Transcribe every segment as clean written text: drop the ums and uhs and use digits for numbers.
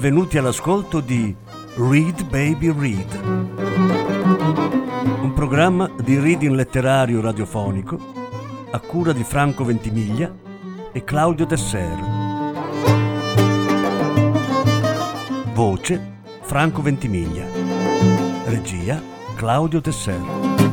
Benvenuti all'ascolto di Read Baby Read, un programma di reading letterario radiofonico a cura di Franco Ventimiglia e Claudio Tesser. Voce Franco Ventimiglia. Regia Claudio Tesser.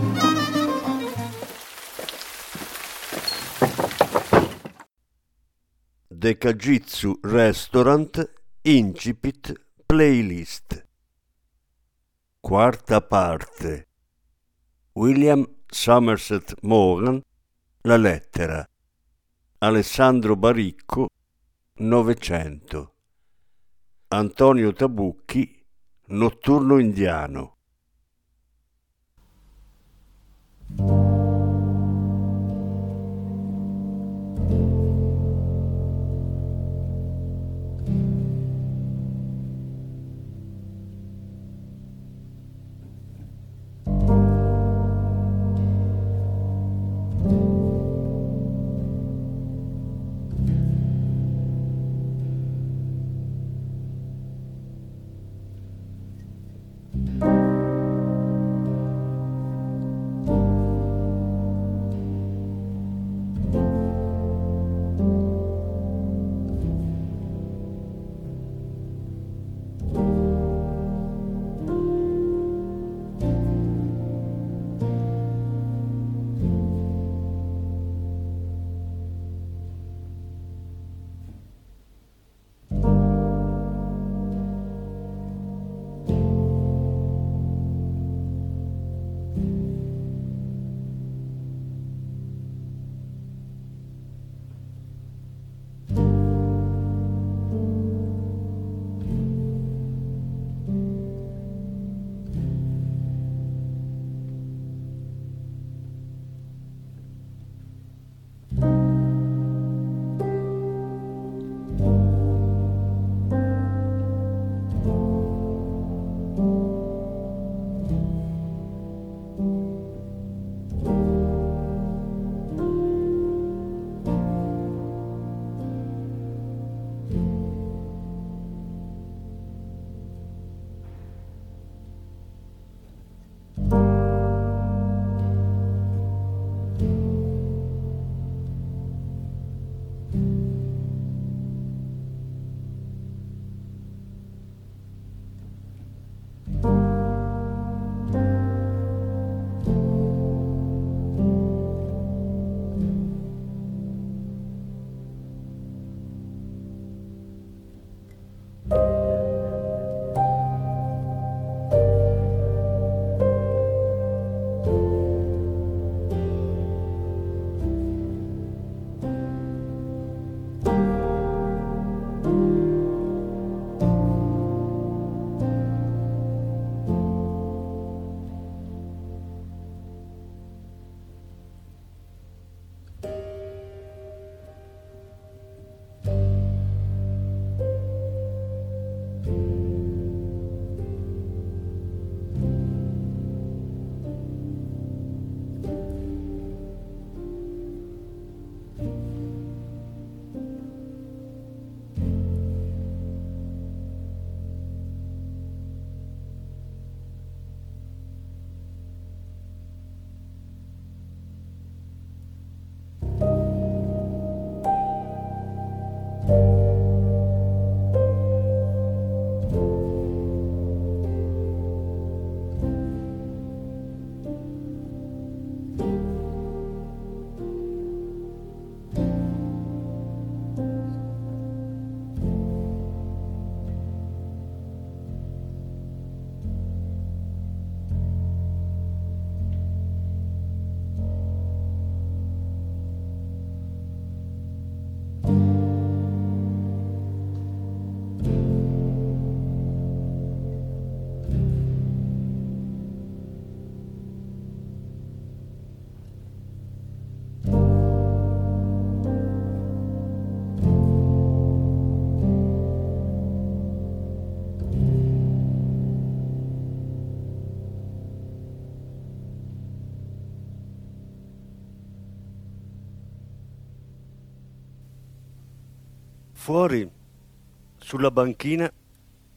The Kajitsu Restaurant Incipit Playlist. Quarta parte. William Somerset Maugham, La lettera. Alessandro Baricco, Novecento. Antonio Tabucchi, Notturno indiano. Fuori, sulla banchina,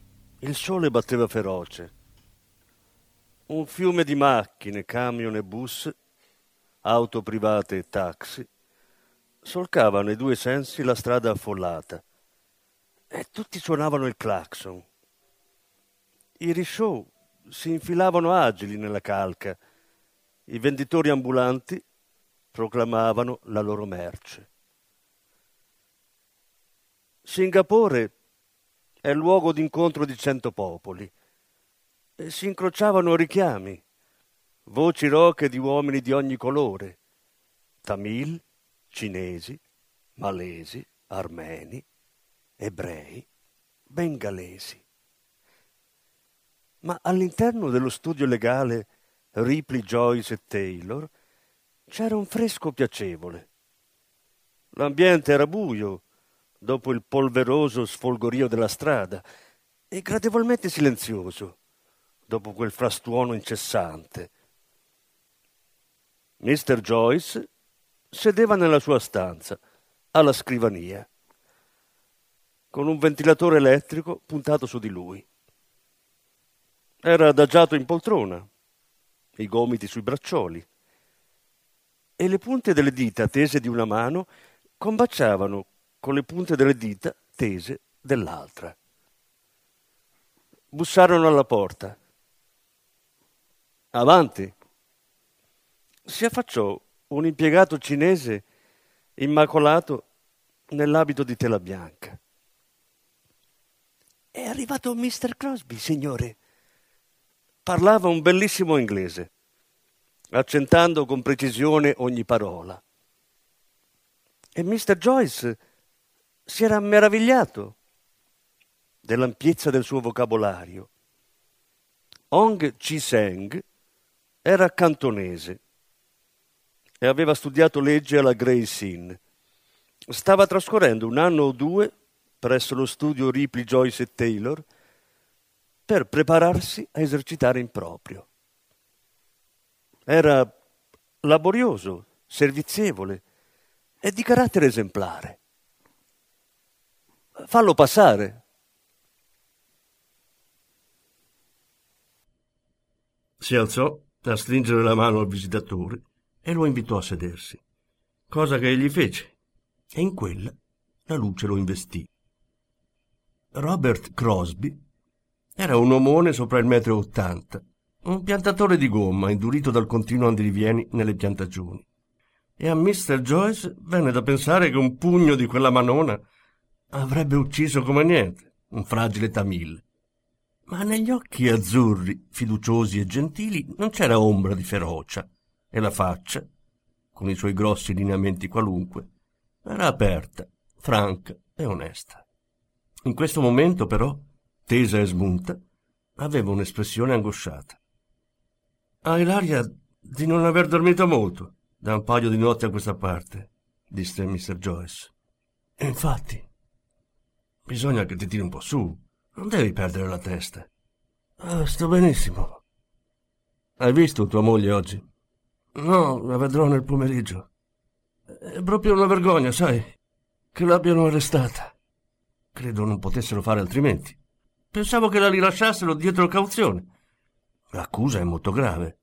Il sole batteva feroce. Un fiume di macchine, camion e bus, auto private e taxi, solcavano ai due sensi la strada affollata e tutti suonavano il clacson. I risciò si infilavano agili nella calca, i venditori ambulanti proclamavano la loro merce. Singapore è il luogo d'incontro di 100 popoli e si incrociavano richiami, voci roche di uomini di ogni colore, tamil, cinesi, malesi, armeni, ebrei, bengalesi. Ma all'interno dello studio legale Ripley, Joyce e Taylor c'era un fresco piacevole. L'ambiente era buio, dopo il polveroso sfolgorio della strada, e gradevolmente silenzioso, dopo quel frastuono incessante. Mr. Joyce sedeva nella sua stanza, alla scrivania, con un ventilatore elettrico puntato su di lui. Era adagiato in poltrona, i gomiti sui braccioli, e le punte delle dita tese di una mano combaciavano con le punte delle dita tese dell'altra. Bussarono alla porta. Avanti. Si affacciò un impiegato cinese immacolato nell'abito di tela bianca. È arrivato Mr. Crosby, signore. Parlava un bellissimo inglese, accentando con precisione ogni parola. E Mr. Joyce si era meravigliato dell'ampiezza del suo vocabolario. Ong Chi Seng era cantonese e aveva studiato legge alla Gray's Inn. Stava trascorrendo un anno o due presso lo studio Ripley, Joyce e Taylor per prepararsi a esercitare in proprio. Era laborioso, servizievole e di carattere esemplare. Fallo passare. Si alzò a stringere la mano al visitatore e lo invitò a sedersi, cosa che egli fece, e in quella la luce lo investì. Robert Crosby era un omone sopra il 1,80 m, un piantatore di gomma indurito dal continuo andirivieni nelle piantagioni, e a Mr. Joyce venne da pensare che un pugno di quella manona avrebbe ucciso come niente un fragile tamil. Ma negli occhi azzurri, fiduciosi e gentili, non c'era ombra di ferocia, e la faccia, con i suoi grossi lineamenti qualunque, era aperta, franca e onesta. In questo momento, però, tesa e smunta, aveva un'espressione angosciata. «Hai l'aria di non aver dormito molto da un paio di notti a questa parte», disse Mr. Joyce. «E infatti, bisogna che ti tiri un po' su. Non devi perdere la testa». «Sto benissimo». «Hai visto tua moglie oggi?» «No, la vedrò nel pomeriggio. È proprio una vergogna, sai, che l'abbiano arrestata. Credo non potessero fare altrimenti. Pensavo che la rilasciassero dietro cauzione. L'accusa è molto grave».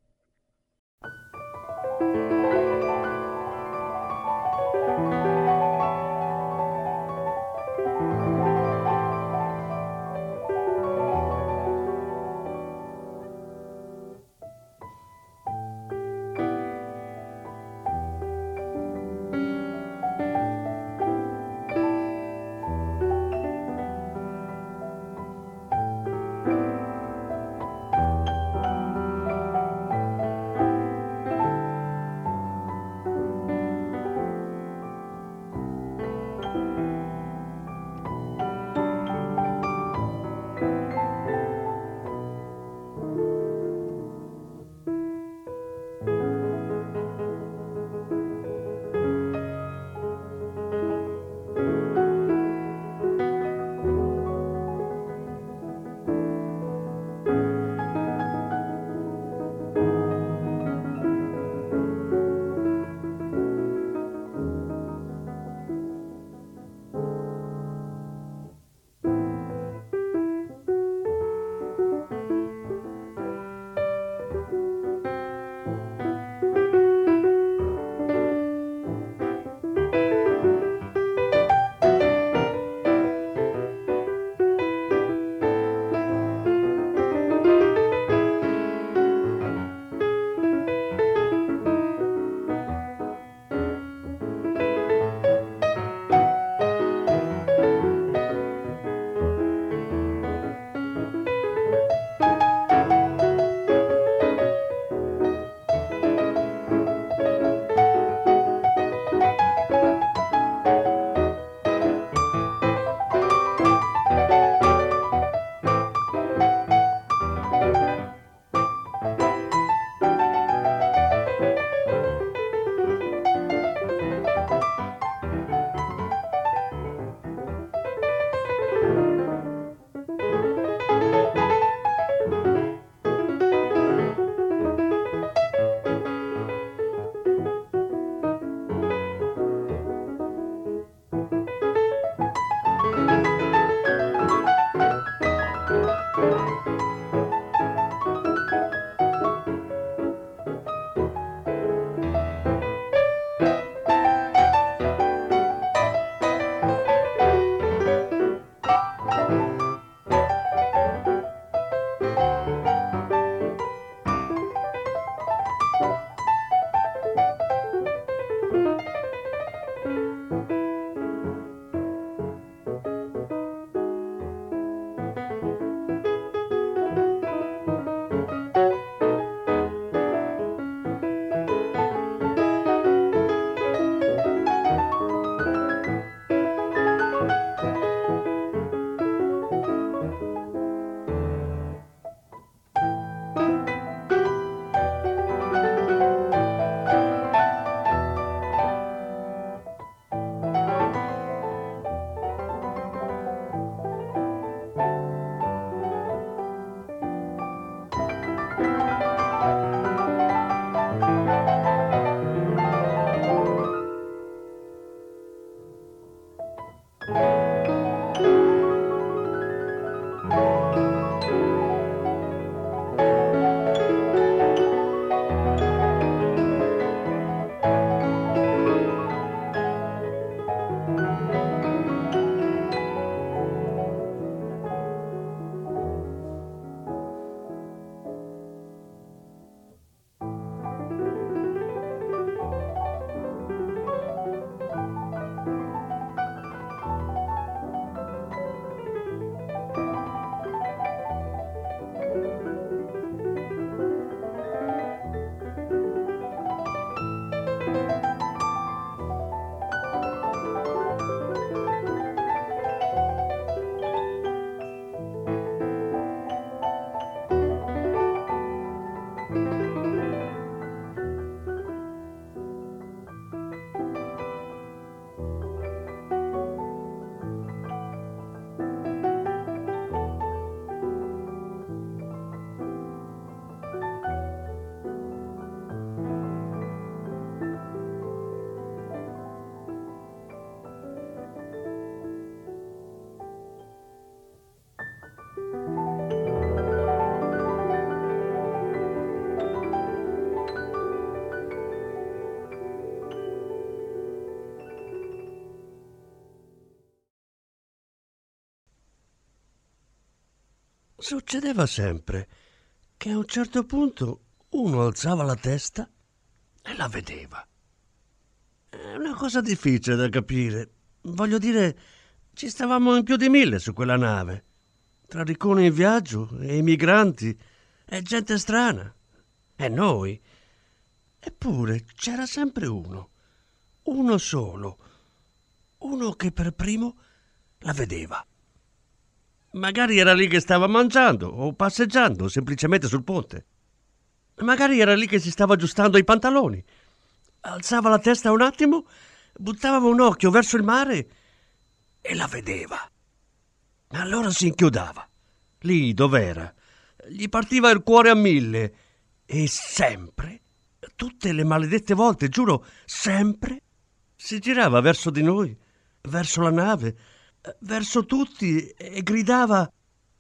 succedeva sempre che a un certo punto uno alzava la testa e la vedeva. È una cosa difficile da capire. Voglio dire, ci stavamo in più di 1000 su quella nave, tra ricconi in viaggio e i migranti e gente strana e noi. Eppure c'era sempre uno solo, uno che per primo la vedeva. Magari era lì che stava mangiando o passeggiando semplicemente sul ponte. Magari era lì che si stava aggiustando i pantaloni. Alzava la testa un attimo, buttava un occhio verso il mare e la vedeva. Allora si inchiodava, lì dov'era. Gli partiva il cuore a 1000 e sempre, tutte le maledette volte, giuro, sempre, si girava verso di noi, verso la nave, verso tutti e gridava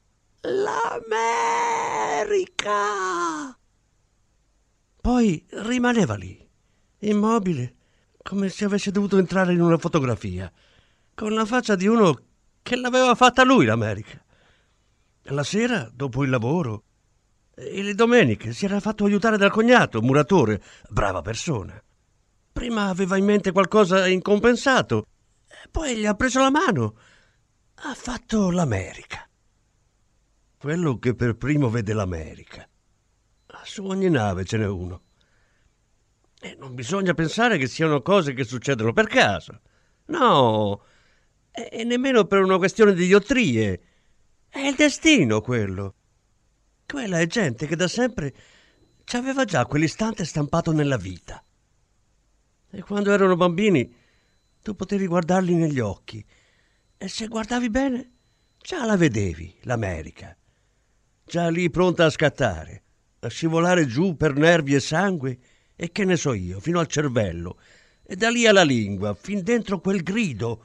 «L'America!». Poi rimaneva lì, immobile, come se avesse dovuto entrare in una fotografia, con la faccia di uno che l'aveva fatta lui l'America. La sera, dopo il lavoro, e le domeniche si era fatto aiutare dal cognato, muratore, brava persona. Prima aveva in mente qualcosa in compensato, poi gli ha preso la mano. Ha fatto l'America. Quello che per primo vede l'America. Su ogni nave ce n'è uno. E non bisogna pensare che siano cose che succedono per caso. No, e nemmeno per una questione di iottrie. È il destino quello. Quella è gente che da sempre ci aveva già quell'istante stampato nella vita. E quando erano bambini tu potevi guardarli negli occhi e se guardavi bene già la vedevi, l'America. Già lì pronta a scattare, a scivolare giù per nervi e sangue e che ne so io, fino al cervello e da lì alla lingua, fin dentro quel grido.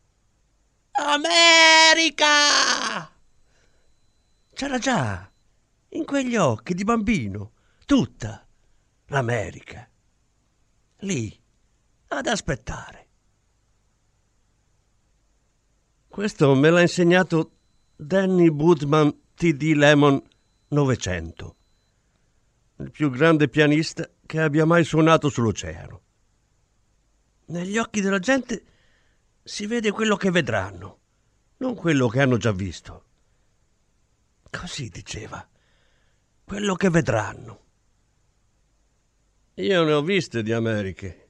America! C'era già, in quegli occhi di bambino, tutta l'America. Lì, ad aspettare. Questo me l'ha insegnato Danny Woodman T.D. Lemon 900, il più grande pianista che abbia mai suonato sull'oceano. Negli occhi della gente si vede quello che vedranno, non quello che hanno già visto. Così diceva, quello che vedranno. Io ne ho viste di Americhe.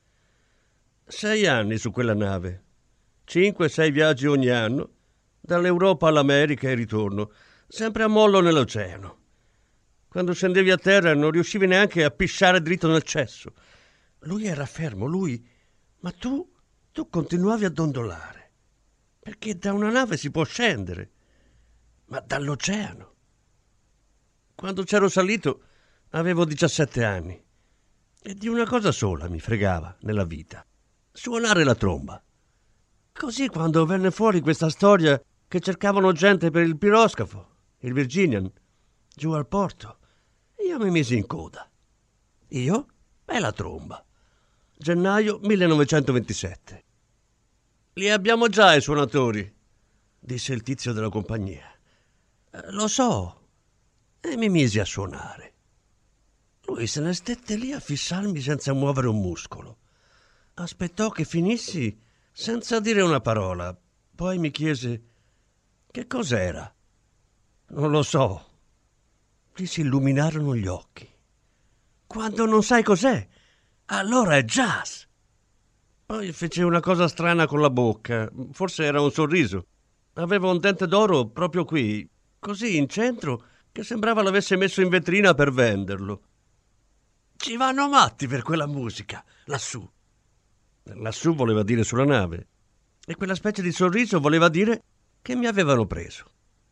6 anni su quella nave. 5-6 viaggi ogni anno, dall'Europa all'America e ritorno, sempre a mollo nell'oceano. Quando scendevi a terra non riuscivi neanche a pisciare dritto nel cesso. Lui era fermo, ma tu continuavi a dondolare, perché da una nave si può scendere, ma dall'oceano. Quando c'ero salito avevo 17 anni e di una cosa sola mi fregava nella vita: suonare la tromba. Così quando venne fuori questa storia che cercavano gente per il piroscafo, il Virginian, giù al porto, io mi misi in coda. Io e la tromba. Gennaio 1927. Li abbiamo già i suonatori, disse il tizio della compagnia. Lo so. E mi misi a suonare. Lui se ne stette lì a fissarmi senza muovere un muscolo. Aspettò che finissi senza dire una parola. Poi mi chiese che cos'era. Non lo so. Gli si illuminarono gli occhi. Quando non sai cos'è, allora è jazz. Poi fece una cosa strana con la bocca. Forse era un sorriso. Aveva un dente d'oro proprio qui, così in centro, che sembrava l'avesse messo in vetrina per venderlo. Ci vanno matti per quella musica, lassù. Lassù voleva dire sulla nave. E quella specie di sorriso voleva dire che mi avevano preso.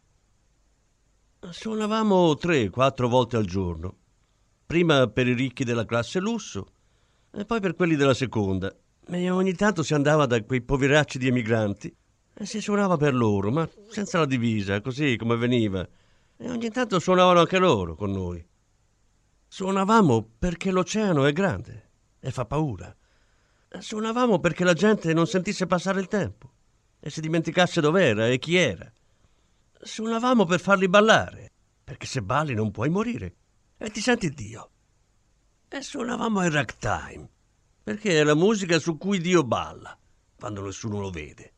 Suonavamo 3-4 volte al giorno. Prima per i ricchi della classe lusso e poi per quelli della seconda. E ogni tanto si andava da quei poveracci di emigranti e si suonava per loro, ma senza la divisa, così come veniva. E ogni tanto suonavano anche loro con noi. Suonavamo perché l'oceano è grande e fa paura. Suonavamo perché la gente non sentisse passare il tempo e si dimenticasse dov'era e chi era. Suonavamo per farli ballare, perché se balli non puoi morire e ti senti Dio. E suonavamo il ragtime, perché è la musica su cui Dio balla, quando nessuno lo vede.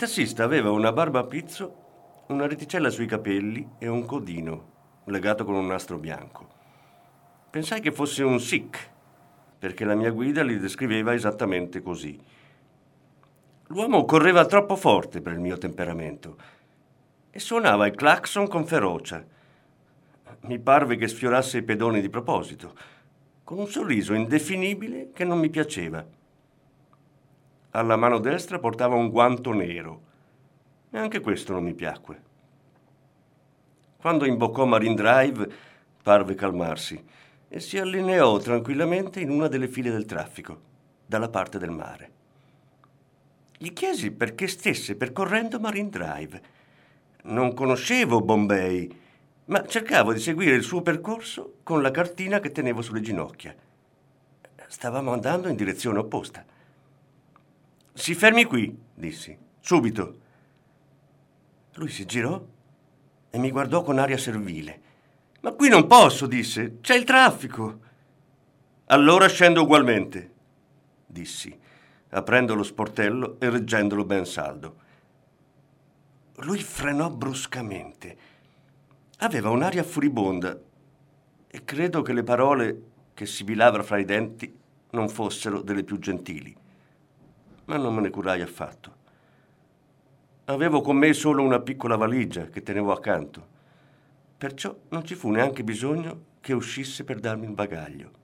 tassista aveva una barba a pizzo, una reticella sui capelli e un codino legato con un nastro bianco. Pensai che fosse un Sikh, perché la mia guida li descriveva esattamente così. L'uomo correva troppo forte per il mio temperamento e suonava il clacson con ferocia. Mi parve che sfiorasse i pedoni di proposito, con un sorriso indefinibile che non mi piaceva. Alla mano destra portava un guanto nero e anche questo non mi piacque. Quando imboccò Marine Drive parve calmarsi e si allineò tranquillamente in una delle file del traffico, dalla parte del mare. Gli chiesi perché stesse percorrendo Marine Drive. Non conoscevo Bombay, ma cercavo di seguire il suo percorso con la cartina che tenevo sulle ginocchia. Stavamo andando in direzione opposta. «Si fermi qui», dissi, «subito». Lui si girò e mi guardò con aria servile. «Ma qui non posso», disse, «c'è il traffico». «Allora scendo ugualmente», dissi, aprendo lo sportello e reggendolo ben saldo. Lui frenò bruscamente. Aveva un'aria furibonda e credo che le parole che sibilava fra i denti non fossero delle più gentili, ma non me ne curai affatto. Avevo con me solo una piccola valigia che tenevo accanto, perciò non ci fu neanche bisogno che uscisse per darmi il bagaglio.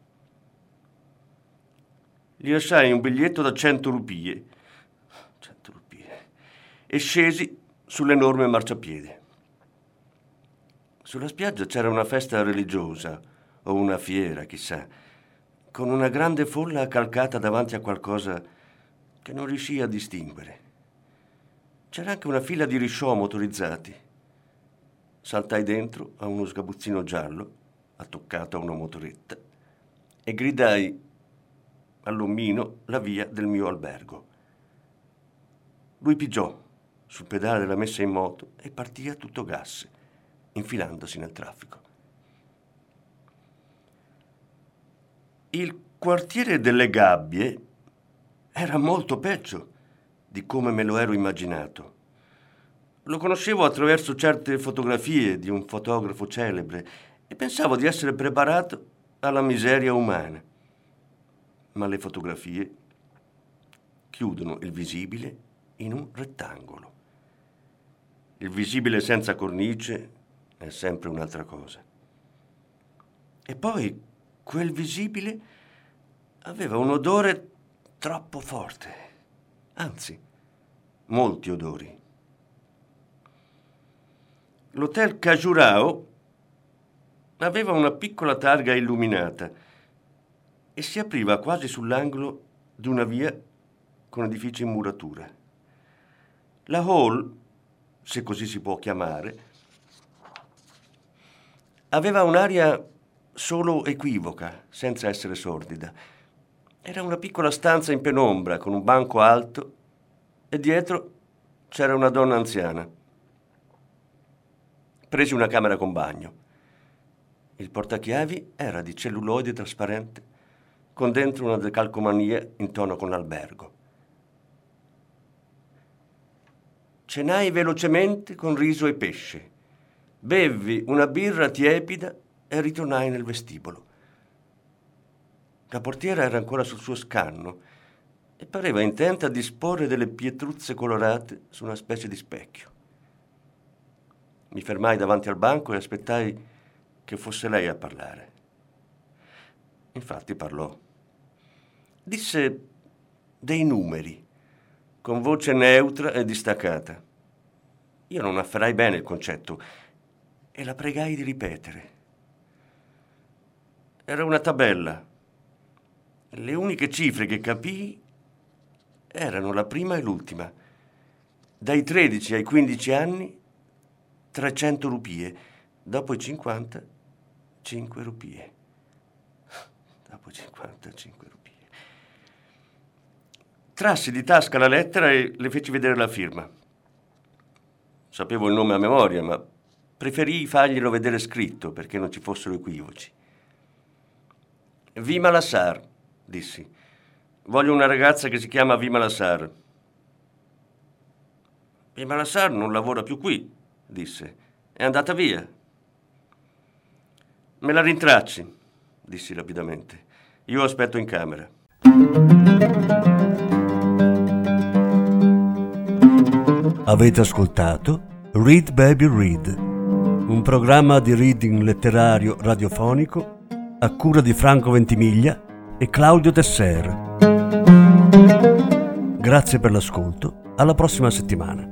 Gli lasciai un biglietto da 100 rupie e scesi sull'enorme marciapiede. Sulla spiaggia c'era una festa religiosa o una fiera, chissà, con una grande folla accalcata davanti a qualcosa che non riuscii a distinguere. C'era anche una fila di risciò motorizzati. Saltai dentro a uno sgabuzzino giallo, attoccato a una motoretta, e gridai all'omino la via del mio albergo. Lui pigiò sul pedale della messa in moto e partì a tutto gas, infilandosi nel traffico. Il quartiere delle Gabbie era molto peggio di come me lo ero immaginato. Lo conoscevo attraverso certe fotografie di un fotografo celebre e pensavo di essere preparato alla miseria umana. Ma le fotografie chiudono il visibile in un rettangolo. Il visibile senza cornice è sempre un'altra cosa. E poi quel visibile aveva un odore troppo forte, anzi, molti odori. L'hotel Khajuraho aveva una piccola targa illuminata e si apriva quasi sull'angolo di una via con edifici in muratura. La hall, se così si può chiamare, aveva un'aria solo equivoca, senza essere sordida. Era una piccola stanza in penombra, con un banco alto, e dietro c'era una donna anziana. Presi una camera con bagno. Il portachiavi era di celluloide trasparente, con dentro una decalcomania in tono con l'albergo. Cenai velocemente con riso e pesce. Bevvi una birra tiepida e ritornai nel vestibolo. La portiera era ancora sul suo scanno e pareva intenta a disporre delle pietruzze colorate su una specie di specchio. Mi fermai davanti al banco e aspettai che fosse lei a parlare. Infatti parlò. Disse dei numeri, con voce neutra e distaccata. Io non afferrai bene il concetto e la pregai di ripetere. Era una tabella. Le uniche cifre che capii erano la prima e l'ultima. Dai 13 ai 15 anni, 300 rupie. Dopo i 50, 5 rupie. Dopo 55 rupie. Trassi di tasca la lettera e le feci vedere la firma. Sapevo il nome a memoria, ma preferii farglielo vedere scritto perché non ci fossero equivoci. Vimala Sar, dissi. Voglio una ragazza che si chiama Vimala Sar. E Malassar non lavora più qui, disse. È andata via. Me la rintracci, dissi rapidamente. Io aspetto in camera. Avete ascoltato Read Baby Read, un programma di reading letterario radiofonico a cura di Franco Ventimiglia e Claudio Tesser. Grazie per l'ascolto, alla prossima settimana.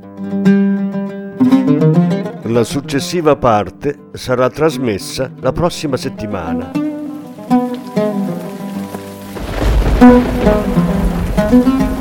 La successiva parte sarà trasmessa la prossima settimana.